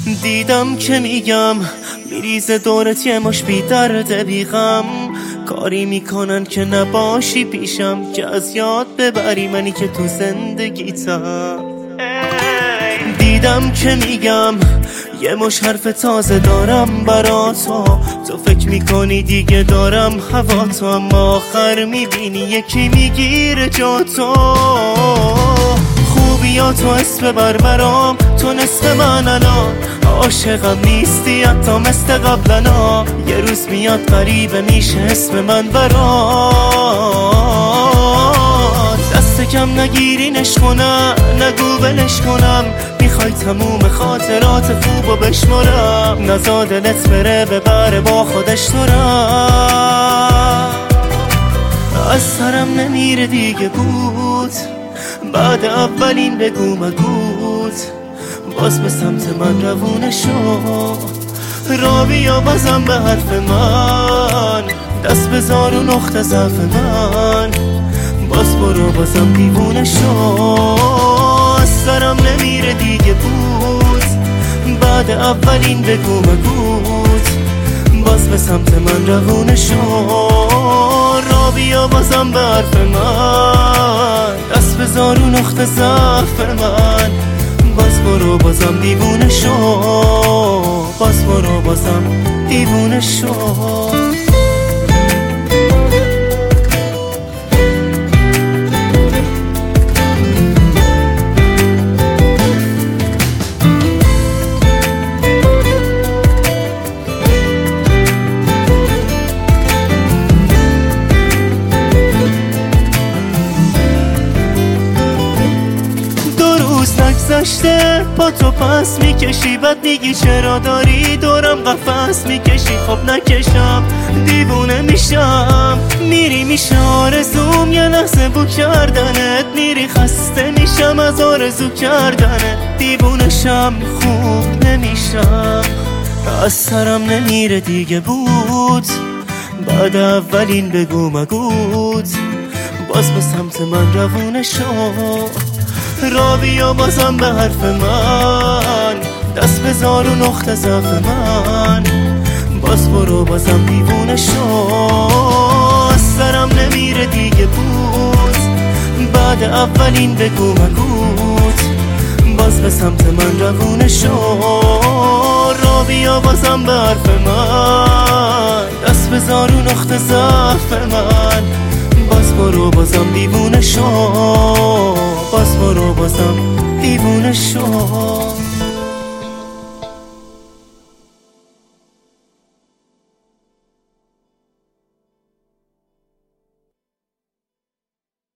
دیدم که میگم میریزه دورت یه مش بی درد بی غم، کاری میکنن که نباشی پیشم، که از یاد ببری منی که تو زندگیتم. دیدم که میگم یه مش حرف تازه دارم برا تو فکر میکنی دیگه دارم هوا تو، اما آخر میبینی یکی میگیره جا تو. خوبیا تو اسم ببر برام، تو نصف من الان، عاشقم نیستی حتی مثل قبلنا. یه روز میاد غریبه میشه اسم من برات. دست کم نگیرینش کنم، نگو بلش کنم، میخوای تموم خاطرات خوبو بشمرم، نزا دلت بره ببره با خودش تو رم. از سرم نمیره دیگه بود، بعد اولین بگو مگوت، باز به سمت من روونه شو. را بیا بازم به حرف من، دست بذار و نقطه ضعف من، باز برو بازم دیوونه شو. از سرم نمیره دیگه بود، بعد اولین بگو مگوت، باز به سمت من روونه شو. را بیا بازم به حرف من، دست بذار و نقطه ضعف من، باز برو بازم دیوونه شو، باز برو بازم دیوونه شو. نگذشته با تو پس میکشی، بعد میگی چرا داری دورم قفس میکشی. خب نکشم دیوونه میشم، میری میشه آرزوم یه لحظه بو کردنت، میری خسته میشم از آرزو کردنت. دیوونه شم خوب نمیشم، از سرم نمیره دیگه بود، بعد اولین بگو مگوت، باز به سمت من روونه شو. را بیا بازم به حرف من، دست بذار و نقطه ضعف من، باز برو بازم دیوونه شو. از سرم نمیره دیگه بود، بعد اولین بگو مگوت، باز به سمت من روونه شو. را بیا بازم به حرف من، دست بذار و نقطه ضعف من، باز برو بازم دیوونه شو، باز برو بازم دیوونه شو.